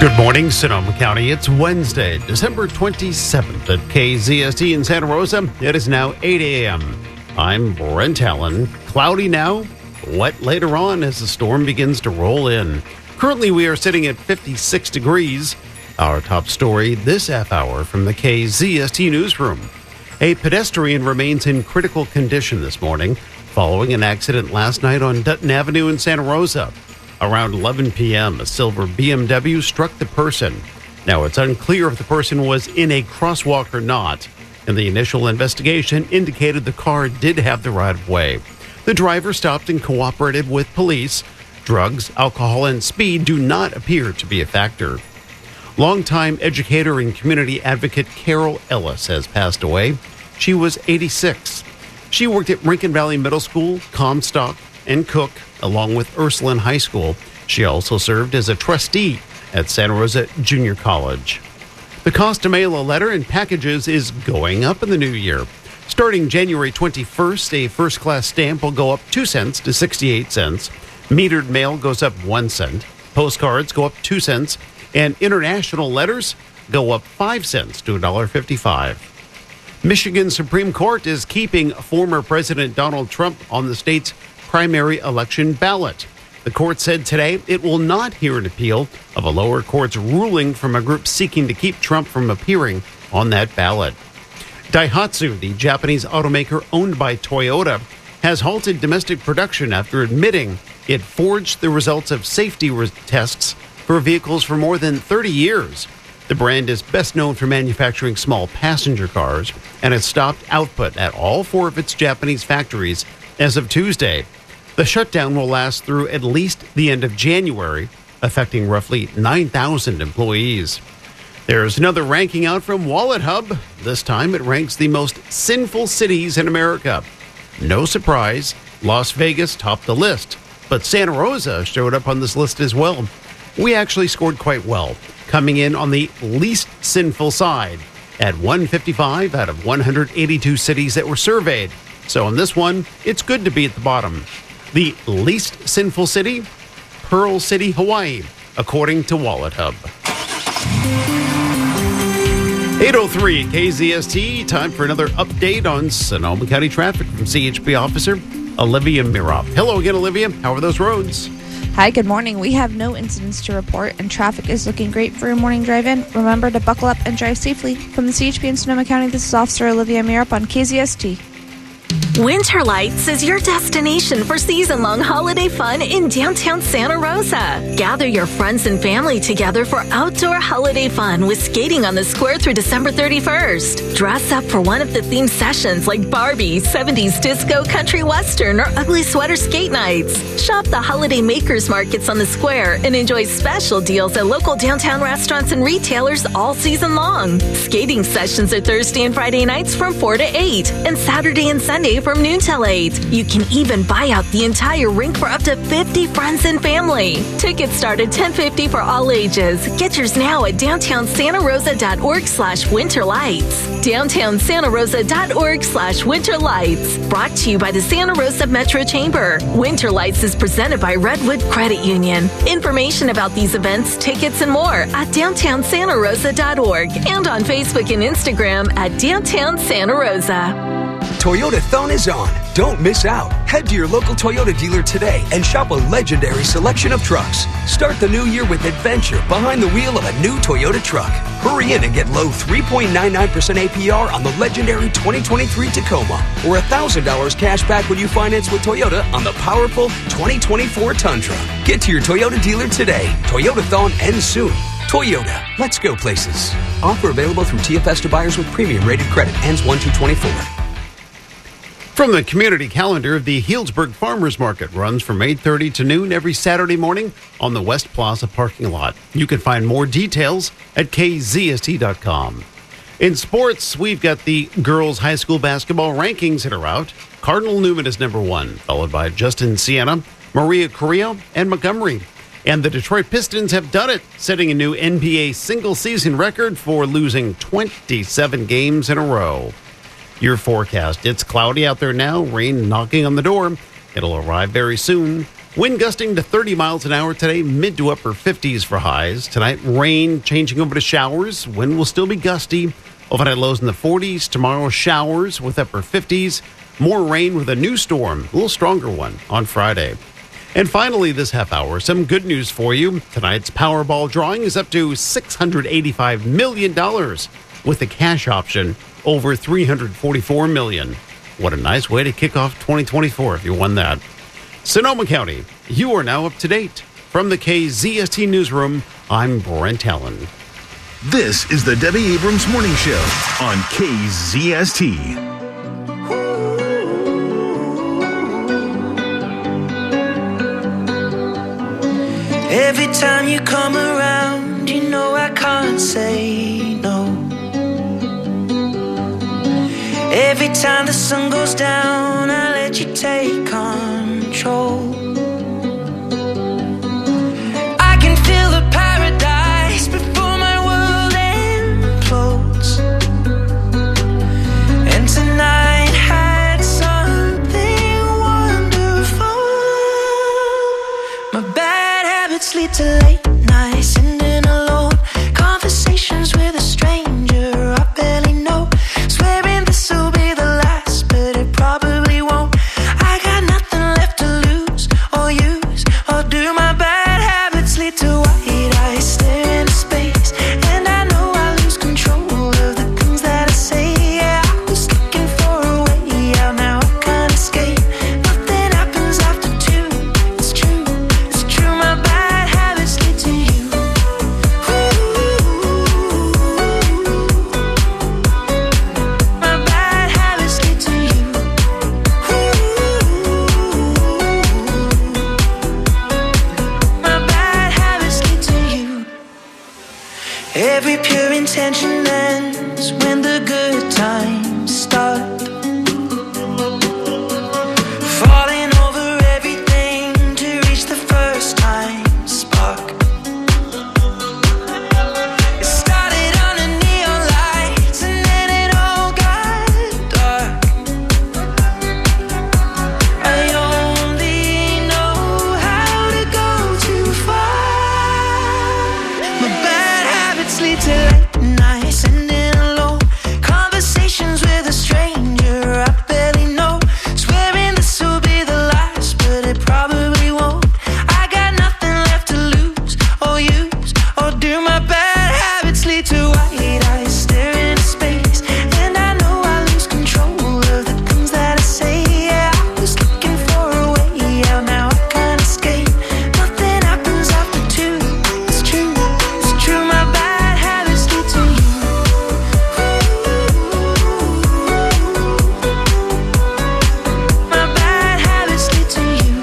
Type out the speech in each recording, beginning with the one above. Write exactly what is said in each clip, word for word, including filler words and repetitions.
Good morning, Sonoma County. It's Wednesday, December twenty-seventh at K Z S T in Santa Rosa. It is now eight a.m. I'm Brent Allen. Cloudy now, wet later on as the storm begins to roll in. Currently, we are sitting at fifty-six degrees. Our top story this half hour from the K Z S T newsroom. A pedestrian remains in critical condition this morning following an accident last night on Dutton Avenue in Santa Rosa. Around eleven p.m., a silver B M W struck the person. Now, it's unclear if the person was in a crosswalk or not, and the initial investigation indicated the car did have the right-of-way. The driver stopped and cooperated with police. Drugs, alcohol, and speed do not appear to be a factor. Longtime educator and community advocate Carol Ellis has passed away. She was eighty-six. She worked at Rincon Valley Middle School, Comstock, and Cook, along with Ursuline High School. She also served as a trustee at Santa Rosa Junior College. The cost to mail a letter and packages is going up in the new year. Starting January twenty-first, a first-class stamp will go up two cents to sixty-eight cents. Metered mail goes up one cent. Postcards go up two cents. And international letters go up five cents to one dollar fifty-five. Michigan Supreme Court is keeping former President Donald Trump on the state's primary election ballot. The court said today it will not hear an appeal of a lower court's ruling from a group seeking to keep Trump from appearing on that ballot. Daihatsu, the Japanese automaker owned by Toyota, has halted domestic production after admitting it forged the results of safety re- tests for vehicles for more than thirty years. The brand is best known for manufacturing small passenger cars and has stopped output at all four of its Japanese factories as of Tuesday. The shutdown will last through at least the end of January, affecting roughly nine thousand employees. There's another ranking out from WalletHub. This time it ranks the most sinful cities in America. No surprise, Las Vegas topped the list, but Santa Rosa showed up on this list as well. We actually scored quite well, coming in on the least sinful side at one fifty-five out of one hundred eighty-two cities that were surveyed. So on this one, it's good to be at the bottom. The least sinful city, Pearl City, Hawaii, according to WalletHub. eight oh three K Z S T, time for another update on Sonoma County traffic from C H P officer Olivia Mirop. Hello again, Olivia. How are those roads? Hi, good morning. We have no incidents to report, and traffic is looking great for your morning drive-in. Remember to buckle up and drive safely. From the C H P in Sonoma County, this is Officer Olivia Mirop on K Z S T. Winter Lights is your destination for season-long holiday fun in downtown Santa Rosa. Gather your friends and family together for outdoor holiday fun with skating on the square through December thirty-first. Dress up for one of the themed sessions like Barbie, seventies disco, country western, or ugly sweater skate nights. Shop the holiday makers markets on the square and enjoy special deals at local downtown restaurants and retailers all season long. Skating sessions are Thursday and Friday nights from four to eight and Saturday and Sunday from noon till eight. You can even buy out the entire rink for up to fifty friends and family. Tickets start at ten fifty for all ages. Get yours now at downtown santa rosa dot org slash winter lights. downtown santa rosa dot org slash winter lights. Brought to you by the Santa Rosa Metro Chamber. Winter Lights is presented by Redwood Credit Union. Information about these events, tickets, and more at downtown santa rosa dot org and on Facebook and Instagram at Downtown Santa Rosa. Toyota-thon is on. Don't miss out. Head to your local Toyota dealer today and shop a legendary selection of trucks. Start the new year with adventure behind the wheel of a new Toyota truck. Hurry in and get low three point nine nine percent A P R on the legendary twenty twenty-three Tacoma or one thousand dollars cash back when you finance with Toyota on the powerful twenty twenty-four Tundra. Get to your Toyota dealer today. Toyota-thon ends soon. Toyota, let's go places. Offer available through T F S to buyers with premium rated credit. Ends one two twenty-four. From the community calendar, the Healdsburg Farmers Market runs from eight thirty to noon every Saturday morning on the West Plaza parking lot. You can find more details at K Z S T dot com. In sports, we've got the girls' high school basketball rankings that are out. Cardinal Newman is number one, followed by Justin Siena, Maria Carrillo, and Montgomery. And the Detroit Pistons have done it, setting a new N B A single-season record for losing twenty-seven games in a row. Your forecast. It's cloudy out there now, rain knocking on the door. It'll arrive very soon. Wind gusting to thirty miles an hour today, mid to upper fifties for highs. Tonight, rain changing over to showers. Wind will still be gusty. Overnight lows in the forties. Tomorrow, showers with upper fifties. More rain with a new storm, a little stronger one, on Friday. And finally, this half hour, some good news for you. Tonight's Powerball drawing is up to six hundred eighty-five million dollars, with the cash option over three hundred forty-four million dollars. What a nice way to kick off twenty twenty-four if you won that. Sonoma County, you are now up to date. From the K Z S T Newsroom, I'm Brent Allen. This is the Debbie Abrams Morning Show on K Z S T. Every time you come around, you know I can't say no. Every time the sun goes down, I let you take control. I can feel the paradise before my world implodes. And tonight had something wonderful. My bad habits lead to late nights, ending alone. Conversations with a stranger I barely know. Swearing this will be the last, but it probably won't. I got nothing left to lose or use or do. My bad habits lead to white eyes stare into space, and I know I lose control of the things that I say. Yeah, I was looking for a way out, now I can't escape. Nothing happens after two. It's true, it's true. My bad habits lead to you. My bad habits lead to you. My bad habits lead to you. Every pure intention ends when the good times start. Falling over everything to reach the first time spark. It started under neon lights and then it all got dark. I only know how to go too far. My bad habits lead to late nights, ending alone. Conversations with a stranger I barely know. Swearing this will be the last, but it probably won't. I got nothing left to lose or use or do. My bad habits lead to white eyes stare into space, and I know I lose control of the things that I say. Yeah, I was looking for a way out, now I can't escape. Nothing happens after two. It's true, it's true. My bad habits lead to you. My bad habits lead to you.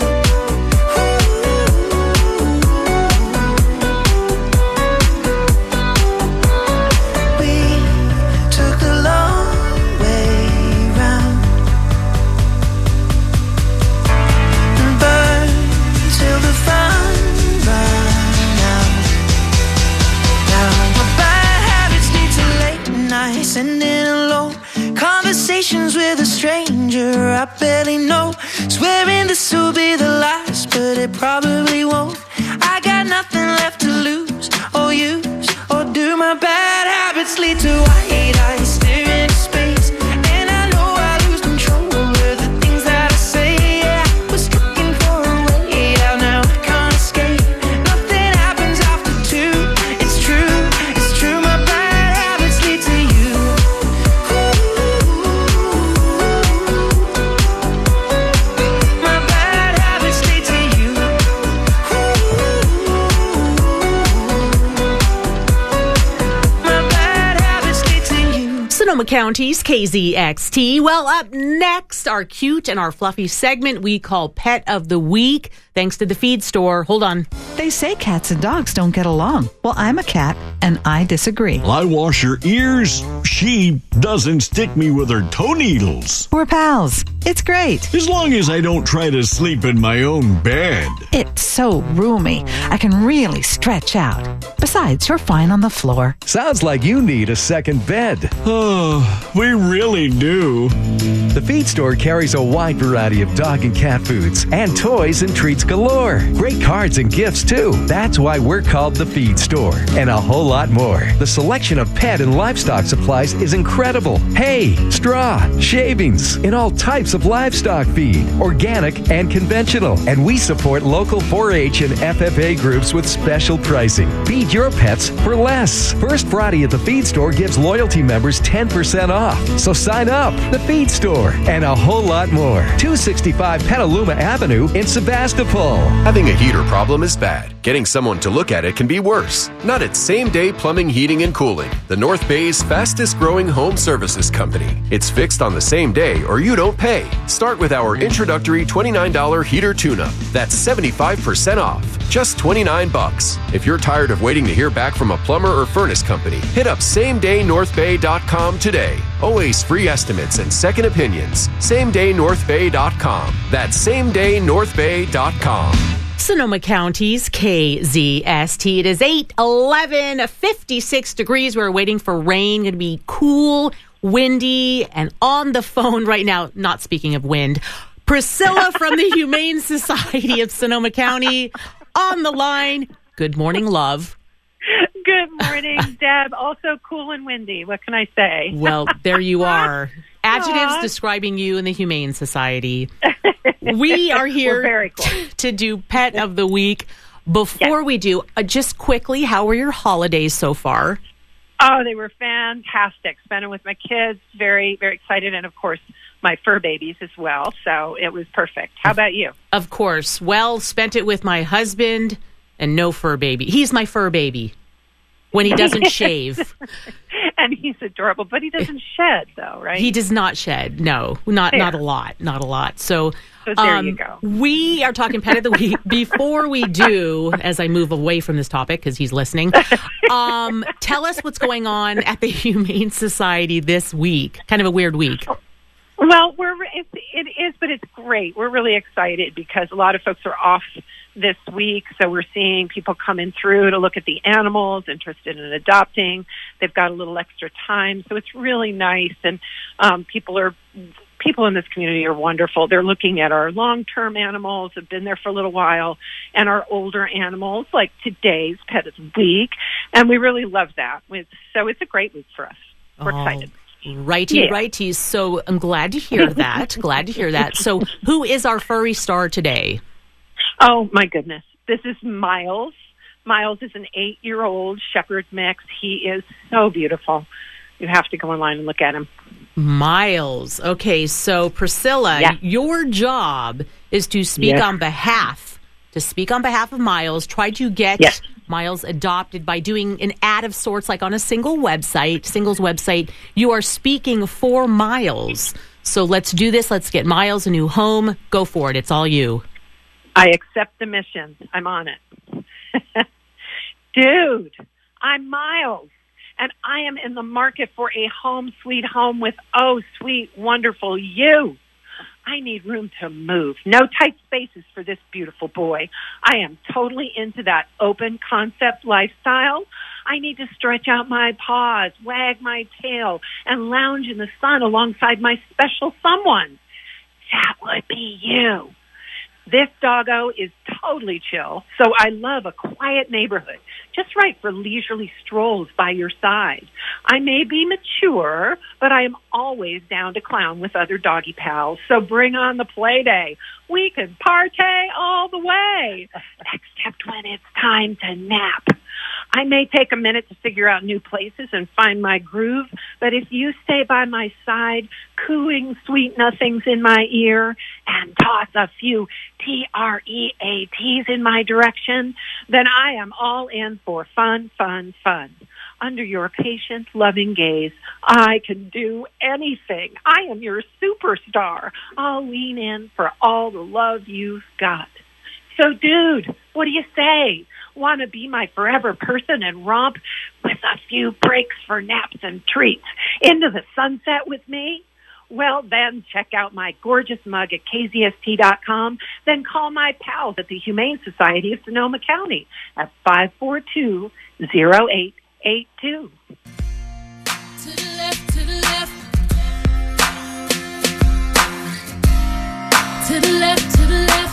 We took the long way round and burned till the fun ran out. Now my bad habits lead to late nights, ending alone. Conversations with a stranger I barely know. Swearing this will be the last, but it probably won't. I got nothing left to lose or use or do. My bad habits lead to white eyes stare into space, and I know I lose control of the things that I say. Yeah, I was looking for a way out, now I can't escape. Nothing happens after two. It's true, it's true. My bad habits lead to you. My bad habits lead to you. My bad habits lead to you. Sonoma County's K Z X T. Well, up next, our cute and our fluffy segment we call Pet of the Week, thanks to the feed store. Hold on. They say cats and dogs don't get along. Well, I'm a cat, and I disagree. I wash her ears. She doesn't stick me with her toe needles. We're pals. It's great. As long as I don't try to sleep in my own bed. It's so roomy. I can really stretch out. Besides, you're fine on the floor. Sounds like you need a second bed. Oh, Oh, we really do. The Feed Store carries a wide variety of dog and cat foods and toys and treats galore. Great cards and gifts, too. That's why we're called The Feed Store. And a whole lot more. The selection of pet and livestock supplies is incredible. Hay, straw, shavings, and all types of livestock feed, organic and conventional. And we support local four H and F F A groups with special pricing. Feed your pets for less. First Friday at The Feed Store gives loyalty members ten percent off. So sign up. The Feed Store. And a whole lot more. two sixty-five Petaluma Avenue in Sebastopol. Having a heater problem is bad. Getting someone to look at it can be worse. Not at Same Day Plumbing, Heating, and Cooling, the North Bay's fastest growing home services company. It's fixed on the same day or you don't pay. Start with our introductory twenty-nine dollars heater tune-up. That's seventy-five percent off. Just twenty-nine bucks. If you're tired of waiting to hear back from a plumber or furnace company, hit up same day north bay dot com today. Always free estimates and second opinions. same day north bay dot com. That's same day north bay dot com. Sonoma County's K Z S T. It is eight eleven, fifty-six degrees. We're waiting for rain. Going to be cool, windy, and on the phone right now, not speaking of wind, Priscilla from the Humane Society of Sonoma County on the line. Good morning, love. Good morning, Deb. Also cool and windy. What can I say? Well, there you are. Adjectives Aww. Describing you in the Humane Society. We are here very cool. t- to do Pet of the Week. Before yes. we do, uh, just quickly, how were your holidays so far? Oh, they were fantastic. Spending with my kids, very, very excited, and of course, my fur babies as well. So it was perfect. How about you? Of course. Well, spent it with my husband and no fur baby. He's my fur baby when he doesn't shave. And he's adorable, but he doesn't shed, though, right? He does not shed. No, not there. not a lot, not a lot. So, so there um, you go. We are talking Pet of the Week. Before we do, as I move away from this topic because he's listening, um, tell us what's going on at the Humane Society this week. Kind of a weird week. Well, we're it, it is, but it's great. We're really excited because a lot of folks are off this week, so we're seeing people coming through to look at the animals, interested in adopting. They've got a little extra time, so it's really nice. And um, people are people in this community are wonderful. They're looking at our long-term animals, have been there for a little while, and our older animals, like today's Pet of the Week, and we really love that. It's, so it's a great week for us. We're oh. excited. Righty, yeah. righty. So I'm glad to hear that. Glad to hear that. So who is our furry star today? Oh, my goodness. This is Miles. Miles is an eight-year-old shepherd mix. He is so beautiful. You have to go online and look at him. Miles. Okay, so Priscilla, yeah. your job is to speak yes. on behalf, to speak on behalf of Miles. Try to get yes. Miles adopted by doing an ad of sorts, like on a single website, singles website. You are speaking for Miles. So let's do this. Let's get Miles a new home. Go for it. It's all you. I accept the mission. I'm on it. Dude, I'm Miles, and I am in the market for a home sweet home with, oh, sweet, wonderful you. I need room to move. No tight spaces for this beautiful boy. I am totally into that open concept lifestyle. I need to stretch out my paws, wag my tail, and lounge in the sun alongside my special someone. That would be you. This doggo is totally chill, so I love a quiet neighborhood, just right for leisurely strolls by your side. I may be mature, but I am always down to clown with other doggy pals, so bring on the play day. We can partay all the way, except when it's time to nap. I may take a minute to figure out new places and find my groove, but if you stay by my side, cooing sweet nothings in my ear and toss a few T R E A Ts in my direction, then I am all in for fun, fun, fun. Under your patient, loving gaze, I can do anything. I am your superstar. I'll lean in for all the love you've got. So, dude, what do you say? Want to be my forever person and romp with a few breaks for naps and treats into the sunset with me? Well, then check out my gorgeous mug at K Z S T dot com. Then call my pals at the Humane Society of Sonoma County at five four two, zero eight eight two. To the left, to the left. To the left, to the left.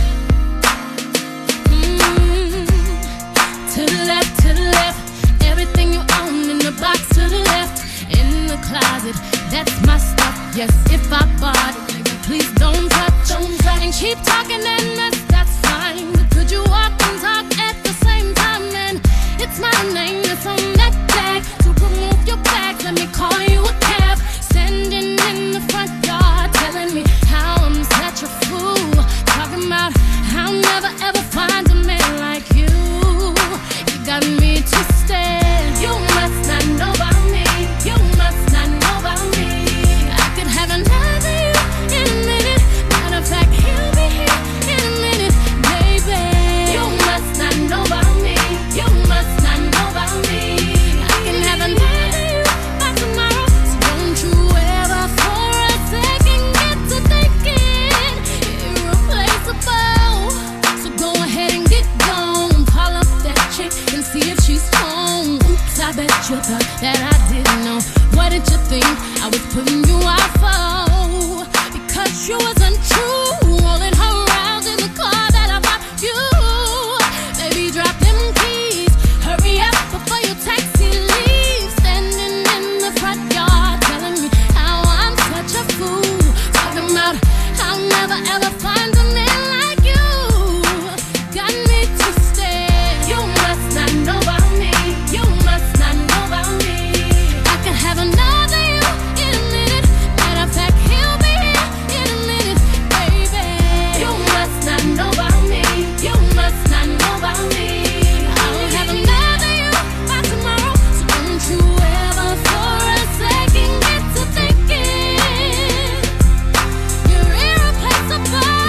Mm. To the left, to the left. Everything you own in the box to the left. In the closet, that's my stuff. Yes, if I bought it, please don't touch. Don't touch. And keep talking and mess, that's fine. But could you walk and talk at the same time? And it's my name that's on that tag. So remove your bags, let me call you a cab. Standing in the front yard, telling me how I'm such a fool. Talking about I'll never ever find a man like you. You got me twisted. You must not know about me. You must not know about me. I could have another you in a minute. Matter of fact, he'll be here in a minute, baby. You must not know about me. You must not know about me. I can have another you by tomorrow. So don't you ever for a second get to thinking irreplaceable. So go ahead and get gone. Call up that chick and see if she's home. Oops, I bet you thought that I didn't know. What did you think I was putting you out for? Because you wasn't true. Rolling her around in the car that I bought you. Baby, drop them keys. Hurry up before your taxi leaves. Standing in the front yard, telling me how I'm such a fool. Talking about I'll never ever find a man like you. Got me twisted. You must not know about me. You must not know about me. I can have another you in a minute. Matter of fact, he'll be here in a minute, baby. You must not know about me. You must not know about me. I'll have another you by tomorrow. So don't you ever for a second get to thinking you're irreplaceable.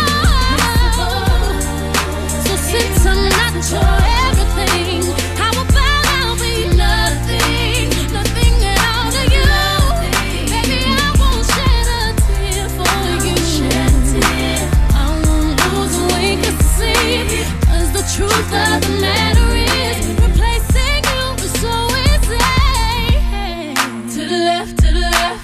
So since I'm not your everything, how about I'll be nothing, nothing at all to you? Baby, I won't shed a tear for you. I won't lose a wink of sleep. 'Cause the truth of the matter is, replacing you is so easy. To the left, to the left.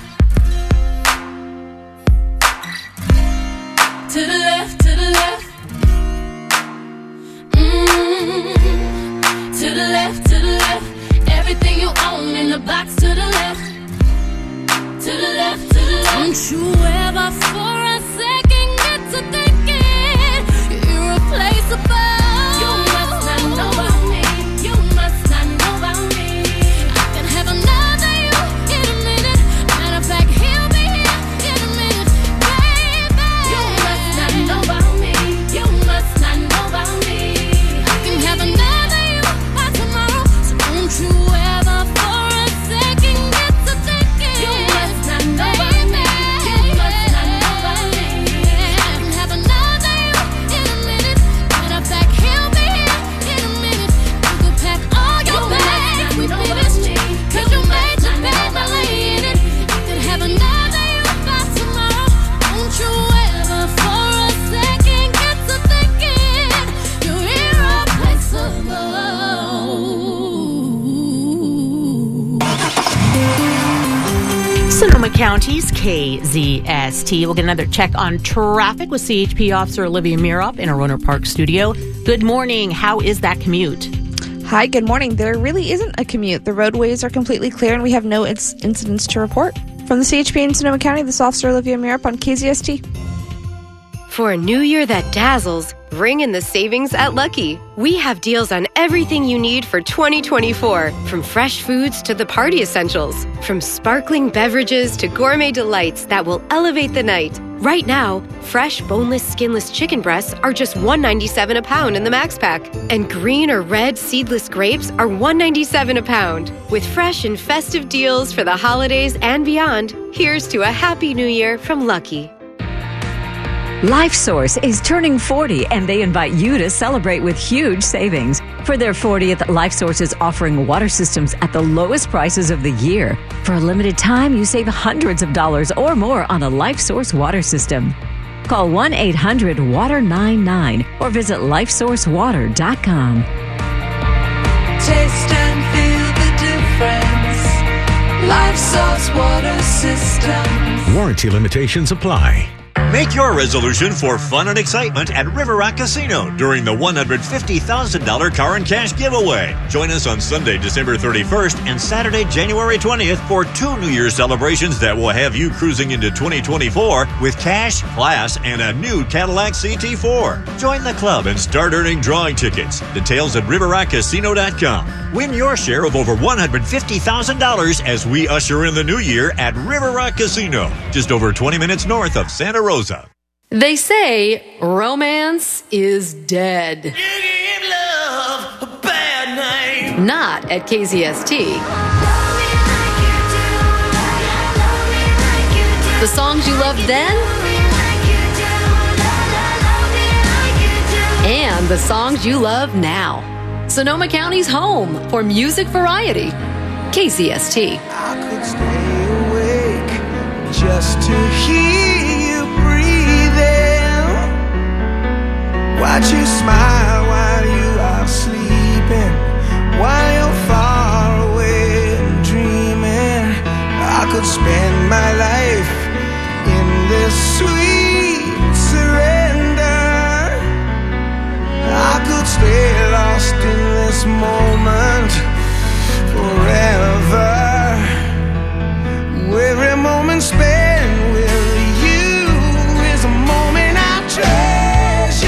To the left, to the left. Mm. To the left, to the left. Everything you own in the box to the left. To the left, to the left. Don't you ever for a second get to thinking you're irreplaceable. You must not know about me. You must not know about me. I can have another you in a minute. Matter of fact, he'll be here in a minute, baby. You must not know about me. You must not know about me. I can have another you by tomorrow. So don't you ever for a second get to thinking you must not know about me. You must not know about me. I can have another you in a minute. Matter of fact, he'll be here in a minute. You could pack all your bags, we finished. 'Cause you made your bed by laying it. I could have another you by tomorrow. Don't you ever for a second get to thinking you're irreplaceable. Sonoma County's K Z S T. We'll get another check on traffic with C H P Officer Olivia Mirop in our Roner Park studio. Good morning. How is that commute? Hi, good morning. There really isn't a commute. The roadways are completely clear and we have no inc- incidents to report. From the C H P in Sonoma County, this is Officer Olivia Mirop on K Z S T. For a new year that dazzles, ring in the savings at Lucky. We have deals on everything you need for twenty twenty-four, from fresh foods to the party essentials, from sparkling beverages to gourmet delights that will elevate the night. Right now, fresh boneless, skinless chicken breasts are just one dollar and ninety-seven cents a pound in the Max Pack, and green or red seedless grapes are one dollar and ninety-seven cents a pound. With fresh and festive deals for the holidays and beyond, here's to a happy new year from Lucky. LifeSource is turning forty and they invite you to celebrate with huge savings. For their fortieth, LifeSource is offering water systems at the lowest prices of the year. For a limited time, you save hundreds of dollars or more on a LifeSource water system. Call one eight hundred water nine nine or visit life source water dot com. Taste and feel the difference. LifeSource water systems. Warranty limitations apply. Make your resolution for fun and excitement at River Rock Casino during the one hundred fifty thousand dollars car and cash giveaway. Join us on Sunday, December thirty-first and Saturday, January twentieth for two New Year's celebrations that will have you cruising into twenty twenty-four with cash, class, and a new Cadillac C T four. Join the club and start earning drawing tickets. Details at river rock casino dot com. Win your share of over one hundred fifty thousand dollars as we usher in the new year at River Rock Casino, just over twenty minutes north of Santa Rosa. They say romance is dead. Love, a bad name. Not at K Z S T. The songs you loved then and the songs you love now. Sonoma County's home for music variety. K Z S T. I could stay awake just to hear you breathing. Watch you smile while you are sleeping, while you're far away and dreaming. I could spend my life in this sweet surrender. I could stay lost in this moment forever. Every moment spent with you is a moment I treasure.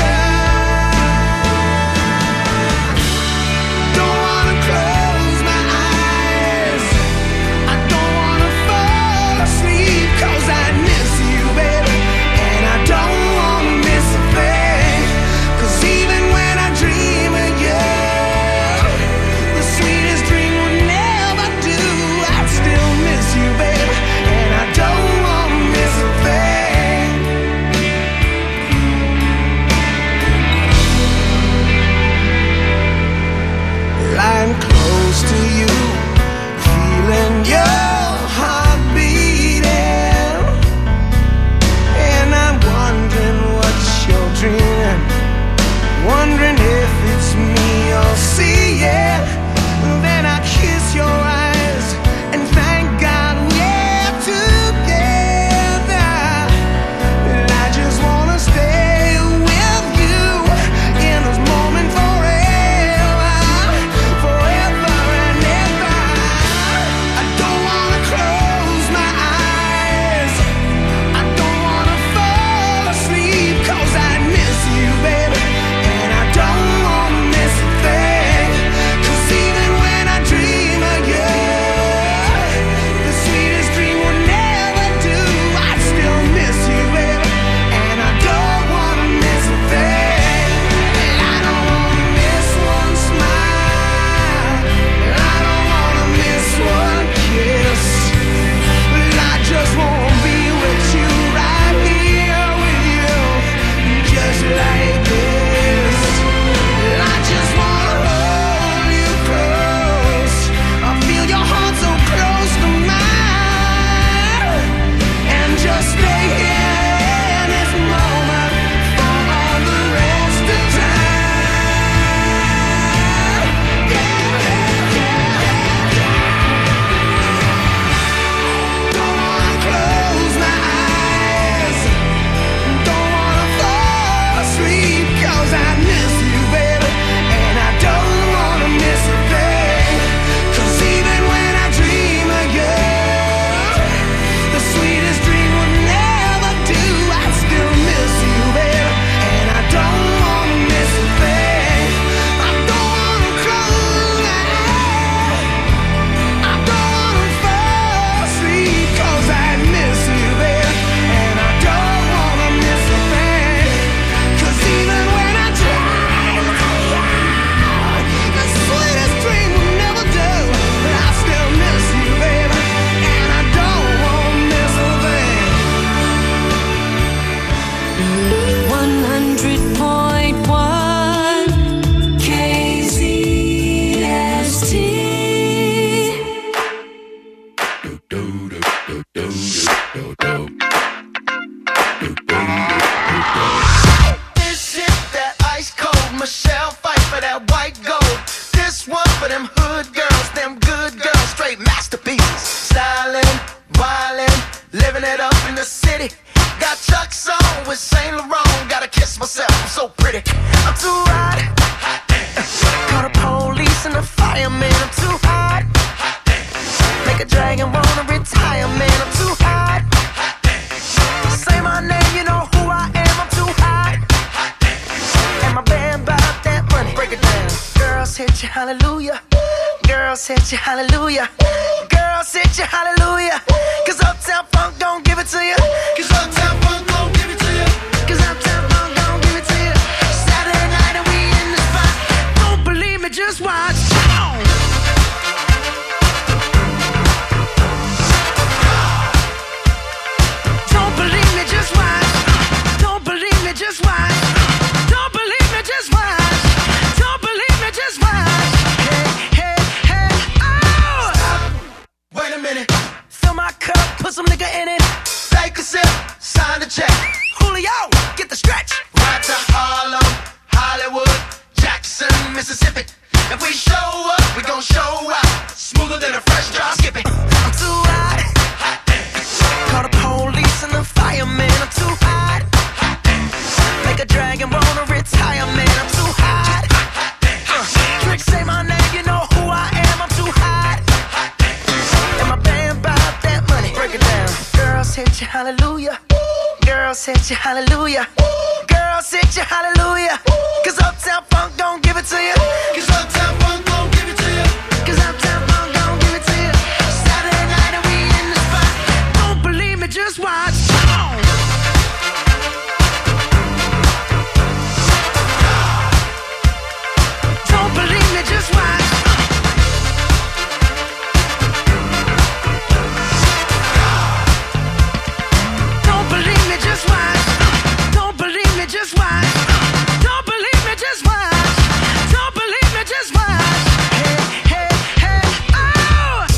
Don't wanna close my eyes, I don't wanna fall asleep, 'cause I miss you, baby, and I don't wanna miss a thing. 'Cause even when I dream of you, the sweetest dream would never do. I'd still miss you, baby, and I don't wanna miss a thing. Lying close to you, feeling your heart beating, and I'm wondering what you're dreaming, wondering if it's me you're seeing. Then I kiss your eyes and thank God we're together. And I just wanna stay with you in this moment forever, forever and ever. I don't wanna close my eyes, I don't wanna fall asleep, 'cause I miss you, baby, and I don't wanna miss a thing. 'Cause even when I dream of you, I'm so pretty. I'm too hot. Call the police and the fireman. I'm too hot. Make a dragon wanna retire, man. I'm too hot. Say my name, you know who I am. I'm too hot. And my band bought that money. Break it down. Girls hit you, hallelujah. Girls hit you, hallelujah. Girls hit you, hallelujah. Cause Uptown Funk don't give it to you. Cause Uptown Funk don't give it to you. Cause Uptown Funk don't give it to you. Saturday night and we in the spot. Don't believe me, just watch. Don't believe me, just watch. Don't believe me, just watch. Don't believe me, just watch. Don't believe me, just watch. Hey, hey, hey, oh! Stop. Wait a minute. Fill my cup, put some nigga in it. Take a sip, sign the check. Julio, get the stretch. Right to Harlem, Hollywood, Jackson, Mississippi. If we show up, we gon' show out. Smoother than a fresh drop. Skip it. I'm too hot. Call the police and the fireman. I'm too hot. Make a dragon wanna retire, man. I'm too hot. Uh, Trick, say my name, you know who I am. I'm too hot. And my band bought that money. Break it down. Girls hit you, hallelujah. Girls hit you, hallelujah. Girls hit you, hallelujah. Cause Uptown Funk don't give it to you. Cause Uptown Funk don't give it to you. Cause Uptown Funk don't give it to you. Saturday night and we in the spot. Don't believe me, just watch. Don't believe me, just watch. Don't believe me, just watch. Don't believe me, just watch. Don't believe me, just watch. Don't believe me, just watch. Hey, hey, hey, oh!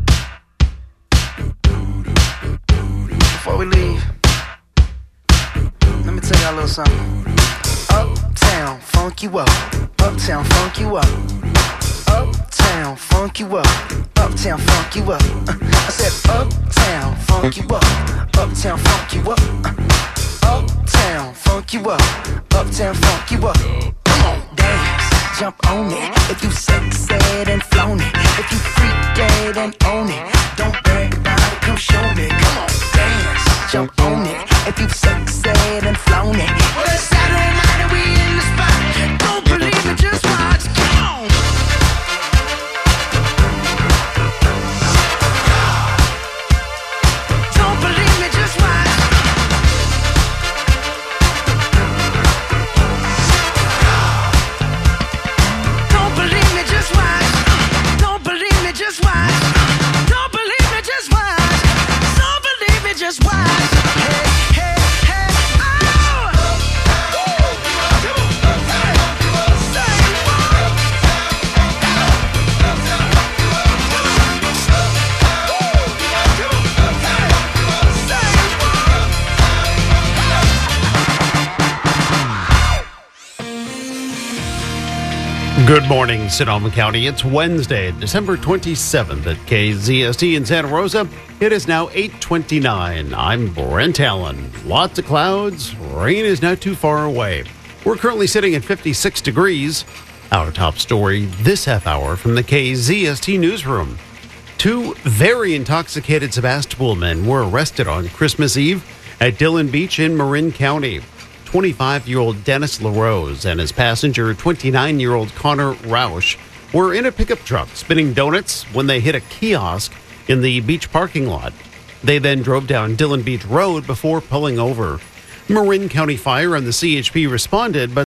Before we leave, let me tell y'all a little something. Uptown, funk you up. Uptown, funk you up. Uptown, funk you up. Uptown, funk you up. Uh, I said uptown, funk you up. Uptown, funk you up. Uh, uptown, funk you up. Uptown, funk you up. Come on, dance, jump on it. If you sexed and flown it. If you freak dead and own it. Don't brag about it, come show me. Come on, dance, jump on it. If you sexed and flown it. Well, it's Saturday night and we in the spot. Don't believe it, just watch. Come on. Don't believe me, just watch. Don't believe me, just watch. Don't believe me, just watch. Don't believe me, just watch. Don't believe me, just watch. Hey, hey, hey, oh! Good morning, Sonoma County. It's Wednesday, December twenty-seventh at K Z S T in Santa Rosa. It is now eight twenty-nine. I'm Brent Allen. Lots of clouds. Rain is not too far away. We're currently sitting at fifty-six degrees. Our top story this half hour from the K Z S T newsroom. Two very intoxicated Sebastopol men were arrested on Christmas Eve at Dillon Beach in Marin County. twenty-five-year-old Dennis LaRose and his passenger, twenty-nine-year-old Connor Roush, were in a pickup truck spinning donuts when they hit a kiosk in the beach parking lot. They then drove down Dillon Beach Road before pulling over. Marin County Fire and the C H P responded, but